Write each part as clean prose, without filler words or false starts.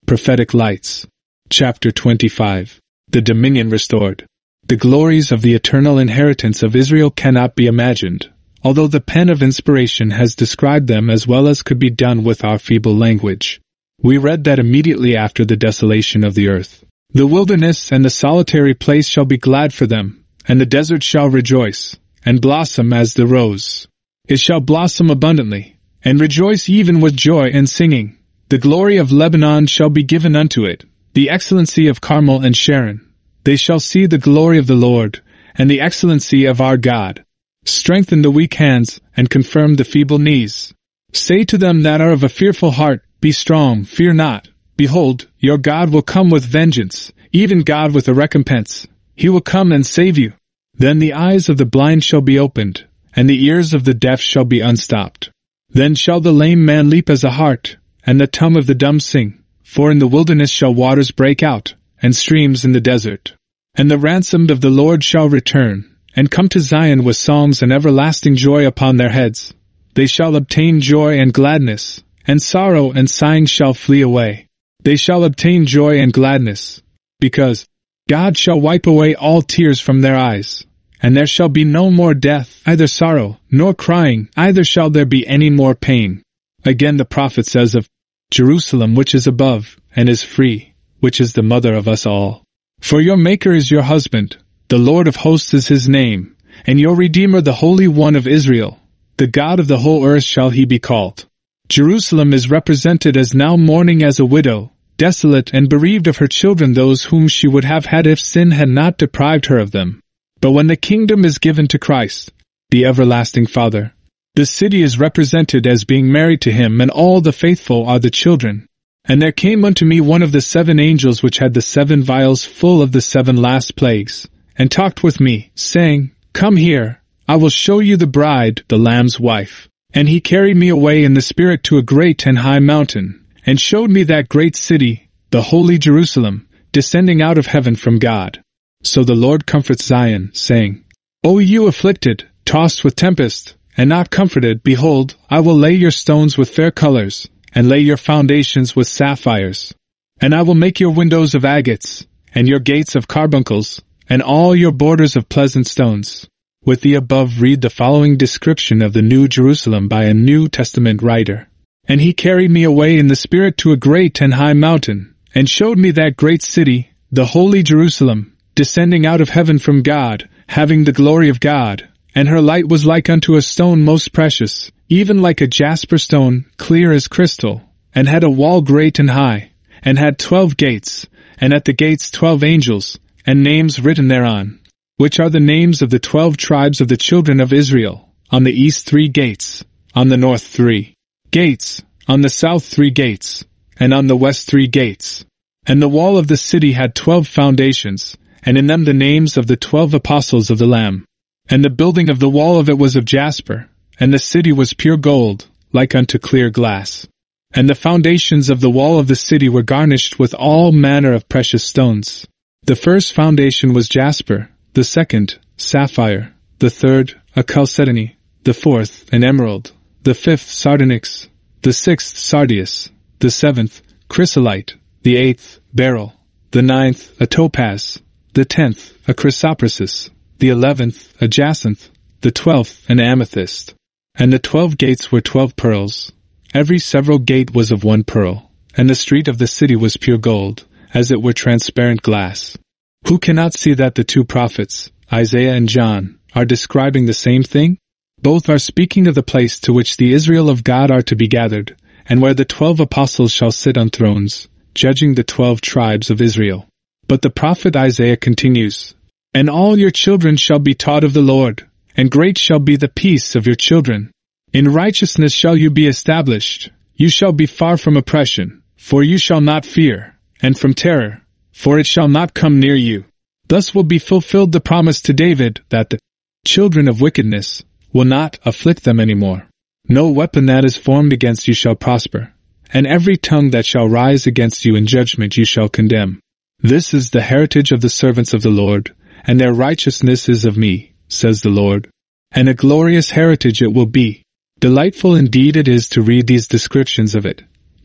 Prophetic Lights. Chapter 25. The Dominion Restored. The glories of the eternal inheritance of Israel cannot be imagined, although the pen of inspiration has described them as well as could be done with our feeble language. We read that immediately after the desolation of the earth, the wilderness and the solitary place shall be glad for them, and the desert shall rejoice, and blossom as the rose. It shall blossom abundantly, and rejoice even with joy and singing. The glory of Lebanon shall be given unto it, the excellency of Carmel and Sharon. They shall see the glory of the Lord, and the excellency of our God. Strengthen the weak hands, and confirm the feeble knees. Say to them that are of a fearful heart, Be strong, fear not. Behold, your God will come with vengeance, even God with a recompense. He will come and save you. Then the eyes of the blind shall be opened, and the ears of the deaf shall be unstopped. Then shall the lame man leap as a hart, and the tongue of the dumb sing. For in the wilderness shall waters break out, and streams in the desert. And the ransomed of the Lord shall return, and come to Zion with songs and everlasting joy upon their heads. They shall obtain joy and gladness, and sorrow and sighing shall flee away. They shall obtain joy and gladness, because God shall wipe away all tears from their eyes. And there shall be no more death, either sorrow, nor crying, either shall there be any more pain. Again the prophet says of Jerusalem which is above, and is free, which is the mother of us all. For your Maker is your husband, the Lord of hosts is his name, and your Redeemer the Holy One of Israel. The God of the whole earth shall he be called. Jerusalem is represented as now mourning as a widow, desolate and bereaved of her children, those whom she would have had if sin had not deprived her of them. But when the kingdom is given to Christ, the everlasting Father, the city is represented as being married to him, and all the faithful are the children. And there came unto me one of the 7 angels which had the 7 vials full of the 7 last plagues, and talked with me, saying, Come here, I will show you the bride, the Lamb's wife. And he carried me away in the Spirit to a great and high mountain, and showed me that great city, the holy Jerusalem, descending out of heaven from God. So the Lord comforts Zion, saying, O you afflicted, tossed with tempest, and not comforted, behold, I will lay your stones with fair colors, and lay your foundations with sapphires. And I will make your windows of agates, and your gates of carbuncles, and all your borders of pleasant stones. With the above read the following description of the New Jerusalem by a New Testament writer. And he carried me away in the Spirit to a great and high mountain, and showed me that great city, the holy Jerusalem, descending out of heaven from God, having the glory of God. And her light was like unto a stone most precious, even like a jasper stone, clear as crystal, and had a wall great and high, and had 12 gates, and at the gates 12 angels, and names written thereon, which are the names of the 12 tribes of the children of Israel. On the east 3 gates, on the north 3 gates, on the south 3 gates, and on the west 3 gates. And the wall of the city had 12 foundations, and in them the names of the 12 apostles of the Lamb. And the building of the wall of it was of jasper, and the city was pure gold, like unto clear glass. And the foundations of the wall of the city were garnished with all manner of precious stones. The first foundation was jasper, the second, sapphire, the third, a chalcedony, the fourth, an emerald, the fifth, sardonyx, the sixth, sardius, the seventh, chrysolite, the 8th, beryl, the 9th, a topaz, the 10th, a chrysoprasus, the 11th, a jacinth, the 12th, an amethyst. And the 12 gates were 12 pearls. Every several gate was of 1 pearl, and the street of the city was pure gold, as it were transparent glass. Who cannot see that the 2 prophets, Isaiah and John, are describing the same thing? Both are speaking of the place to which the Israel of God are to be gathered, and where the 12 apostles shall sit on thrones, judging the 12 tribes of Israel. But the prophet Isaiah continues, And all your children shall be taught of the Lord, and great shall be the peace of your children. In righteousness shall you be established. You shall be far from oppression, for you shall not fear, and from terror, for it shall not come near you. Thus will be fulfilled the promise to David, that the children of wickedness will not afflict them any more. No weapon that is formed against you shall prosper, and every tongue that shall rise against you in judgment you shall condemn. This is the heritage of the servants of the Lord, and their righteousness is of me, says the Lord. And a glorious heritage it will be. Delightful indeed it is to read these descriptions of it.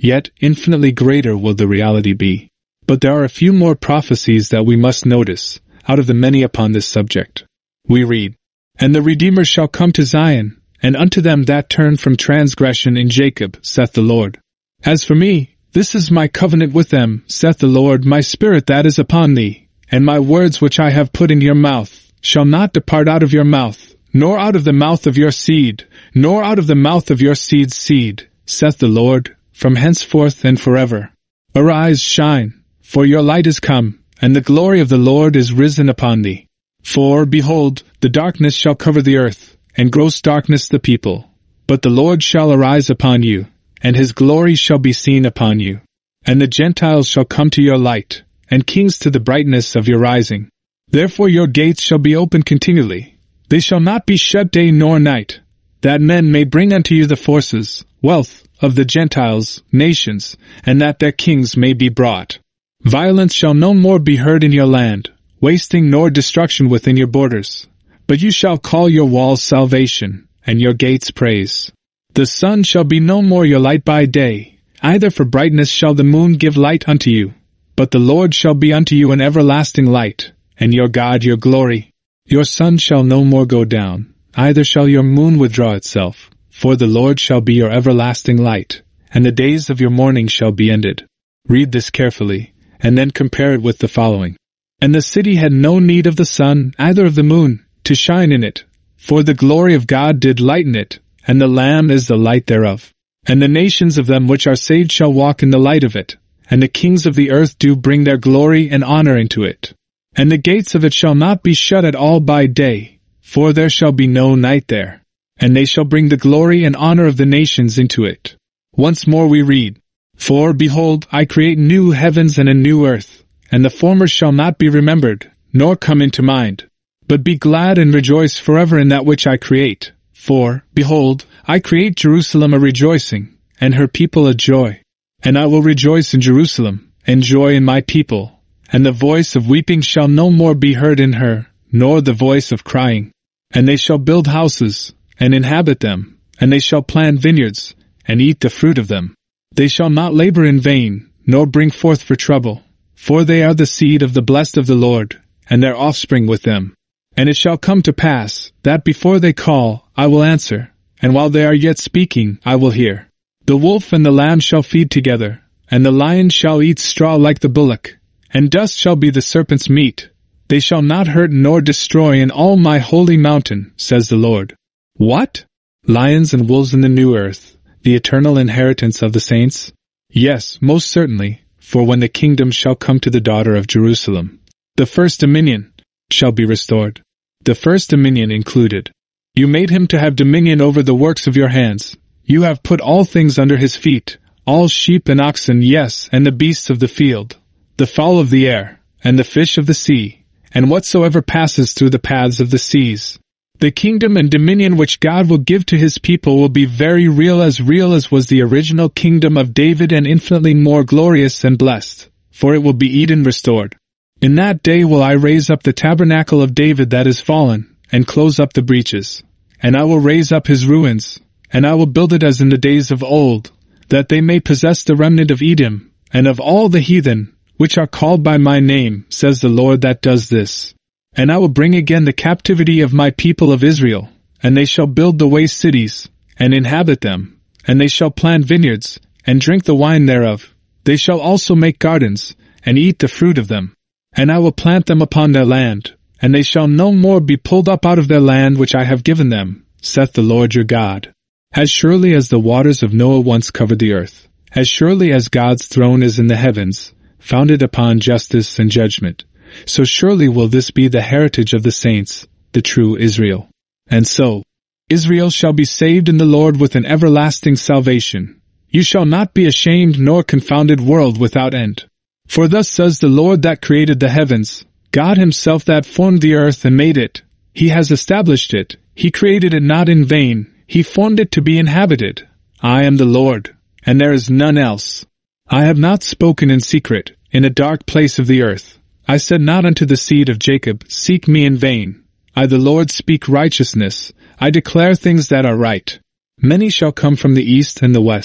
Yet infinitely greater will the reality be. But there are a few more prophecies that we must notice, out of the many upon this subject. We read, "And the Redeemer shall come to Zion, and unto them that turn from transgression in Jacob, saith the Lord. As for me, this is my covenant with them, saith the Lord, my spirit that is upon thee, and my words which I have put in your mouth, shall not depart out of your mouth, nor out of the mouth of your seed, nor out of the mouth of your seed's seed, saith the Lord, from henceforth and forever. Arise, shine, for your light is come, and the glory of the Lord is risen upon thee. For, behold, the darkness shall cover the earth, and gross darkness the people. But the Lord shall arise upon you, and his glory shall be seen upon you. And the Gentiles shall come to your light, and kings to the brightness of your rising. Therefore your gates shall be open continually. They shall not be shut day nor night, that men may bring unto you the forces, wealth, of the Gentiles, nations, and that their kings may be brought. Violence shall no more be heard in your land, wasting nor destruction within your borders. But you shall call your walls salvation, and your gates praise. The sun shall be no more your light by day, either for brightness shall the moon give light unto you. But the Lord shall be unto you an everlasting light, and your God your glory. Your sun shall no more go down, either shall your moon withdraw itself. For the Lord shall be your everlasting light, and the days of your mourning shall be ended." Read this carefully, and then compare it with the following. "And the city had no need of the sun, either of the moon, to shine in it, for the glory of God did lighten it, and the Lamb is the light thereof. And the nations of them which are saved shall walk in the light of it, and the kings of the earth do bring their glory and honor into it. And the gates of it shall not be shut at all by day, for there shall be no night there. And they shall bring the glory and honor of the nations into it." Once more we read, "For, behold, I create new heavens and a new earth, and the former shall not be remembered, nor come into mind. But be glad and rejoice forever in that which I create. For, behold, I create Jerusalem a rejoicing, and her people a joy. And I will rejoice in Jerusalem, and joy in my people. And the voice of weeping shall no more be heard in her, nor the voice of crying. And they shall build houses, and inhabit them, and they shall plant vineyards, and eat the fruit of them. They shall not labor in vain, nor bring forth for trouble, for they are the seed of the blessed of the Lord, and their offspring with them. And it shall come to pass, that before they call, I will answer, and while they are yet speaking, I will hear. The wolf and the lamb shall feed together, and the lion shall eat straw like the bullock, and dust shall be the serpent's meat. They shall not hurt nor destroy in all my holy mountain, says the Lord." What? Lions and wolves in the new earth, the eternal inheritance of the saints? Yes, most certainly, for when the kingdom shall come to the daughter of Jerusalem, the first dominion shall be restored. The first dominion included. You made him to have dominion over the works of your hands. You have put all things under his feet, all sheep and oxen, yes, and the beasts of the field, the fowl of the air, and the fish of the sea, and whatsoever passes through the paths of the seas. The kingdom and dominion which God will give to his people will be very real as was the original kingdom of David, and infinitely more glorious and blessed, for it will be Eden restored. In that day will I raise up the tabernacle of David that is fallen, and close up the breaches. And I will raise up his ruins, and I will build it as in the days of old, that they may possess the remnant of Edom, and of all the heathen, which are called by my name, says the Lord that does this. And I will bring again the captivity of my people of Israel, and they shall build the waste cities, and inhabit them, and they shall plant vineyards, and drink the wine thereof. They shall also make gardens, and eat the fruit of them. And I will plant them upon their land, and they shall no more be pulled up out of their land which I have given them, saith the Lord your God. As surely as the waters of Noah once covered the earth, as surely as God's throne is in the heavens, founded upon justice and judgment, so surely will this be the heritage of the saints, the true Israel. And so, Israel shall be saved in the Lord with an everlasting salvation. You shall not be ashamed nor confounded, world without end. For thus says the Lord that created the heavens, God himself that formed the earth and made it. He has established it. He created it not in vain. He formed it to be inhabited. I am the Lord, and there is none else. I have not spoken in secret, in a dark place of the earth. I said not unto the seed of Jacob, seek me in vain. I the Lord speak righteousness. I declare things that are right. Many shall come from the east and the west,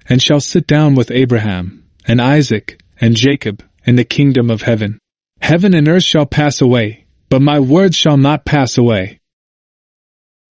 and shall sit down with Abraham, and Isaac, and Jacob, in the kingdom of heaven. Heaven and earth shall pass away, but my words shall not pass away.